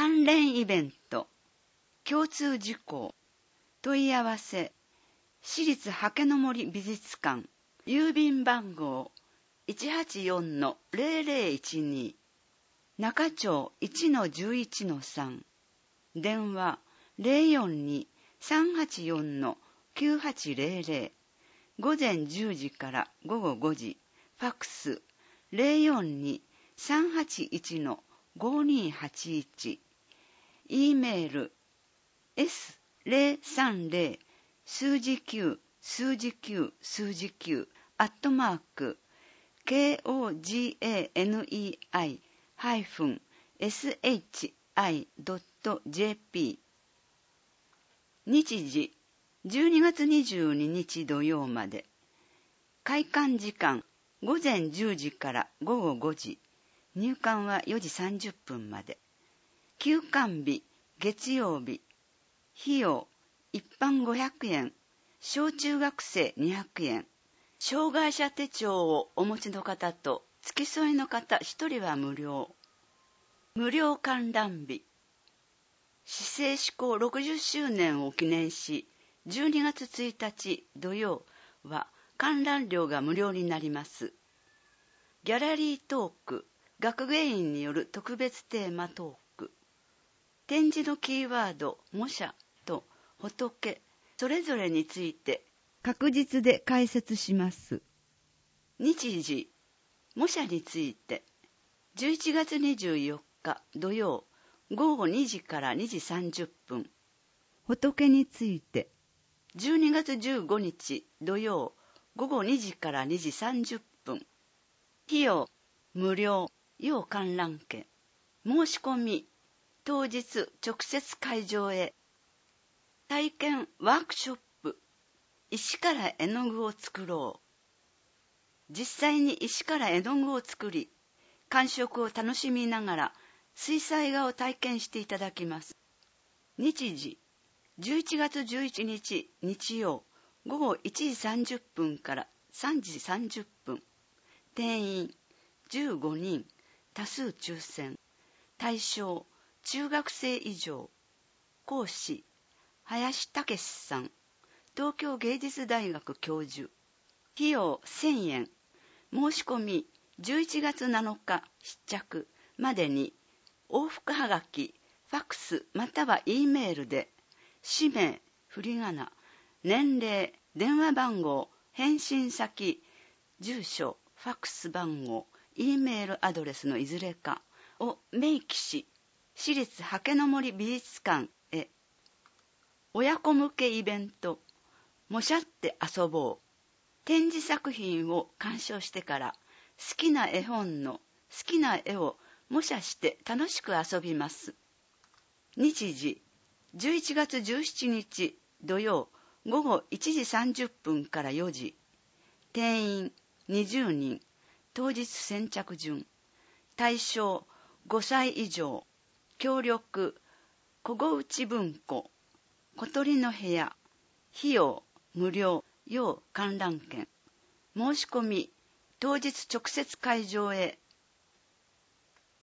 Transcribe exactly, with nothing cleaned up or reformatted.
関連イベント、共通事項、問い合わせ、市立竹の森美術館、郵便番号 いちはちよんのゼロゼロいちに、中町 いちのじゅういちのさん、電話 ゼロよんに さんはちよんのきゅうはちゼロゼロ、午前じゅうじから午後ごじ、ファックス ゼロよんに さんはちいちのごにはちいち、E メール エスゼロさんゼロ 数字きゅう数字きゅう数字きゅうアットマーク ケーオージーエーエヌイーアイ ハイフン エスエイチアイ ドット ジェーピー。 日時じゅうにがつにじゅうににち土曜まで。開館時間午前じゅうじから午後ごじ、入館はよじさんじゅっぷんまで。休館日月曜日。費用一般ごひゃくえん、小中学生にひゃくえん。障害者手帳をお持ちの方と付き添いの方ひとりは無料。無料観覧日。市政施行ろくじゅっしゅうねんを記念し、じゅうにがつついたち土曜は観覧料が無料になります。ギャラリートーク、学芸員による特別テーマトーク。展示のキーワード、模写と仏、それぞれについて確実で解説します。日時、模写について、じゅういちがつにじゅうよっか土曜、午後にじからにじさんじゅっぷん。仏について、じゅうにがつじゅうごにち土曜、午後にじからにじさんじゅっぷん。費用、無料、要観覧券。申し込み、当日直接会場へ。体験ワークショップ、石から絵の具を作ろう。実際に石から絵の具を作り、感触を楽しみながら水彩画を体験していただきます。日時、じゅういちがつじゅういちにち日曜、午後いちじさんじゅっぷんからさんじさんじゅっぷん。定員じゅうごにん、多数抽選。対象、中学生以上。講師、林武さん、東京芸術大学教授。費用せんえん。申し込みじゅういちがつなのか必着までに往復はがき、ファックスまたは E メールで氏名、振り仮名、年齢、電話番号、返信先、住所、ファックス番号、E メールアドレスのいずれかを明記し、市立竹の森美術館へ。親子向けイベント、模写って遊ぼう。展示作品を鑑賞してから好きな絵本の好きな絵を模写して楽しく遊びます。日時、じゅういちがつじゅうしちにち土曜、午後いちじさんじゅっぷんからよじ。定員にじゅうにん。当日先着順。対象ごさい以上。協力小河内文庫。小鳥の部屋。費用無料。要観覧券。申し込み当日直接会場へ。